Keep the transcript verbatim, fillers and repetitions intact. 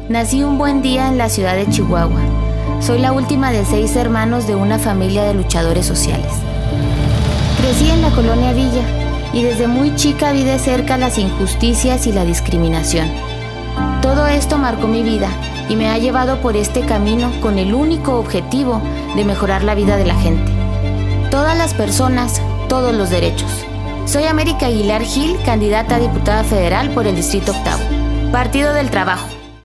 Nací un buen día en la ciudad de Chihuahua. Soy la última de seis hermanos de una familia de luchadores sociales. Crecí en la colonia Villa y desde muy chica vi de cerca las injusticias y la discriminación. Todo esto marcó mi vida y me ha llevado por este camino con el único objetivo de mejorar la vida de la gente. Todas las personas, todos los derechos. Soy América Aguilar Gil, candidata a diputada federal por el Distrito Octavo. Partido del Trabajo.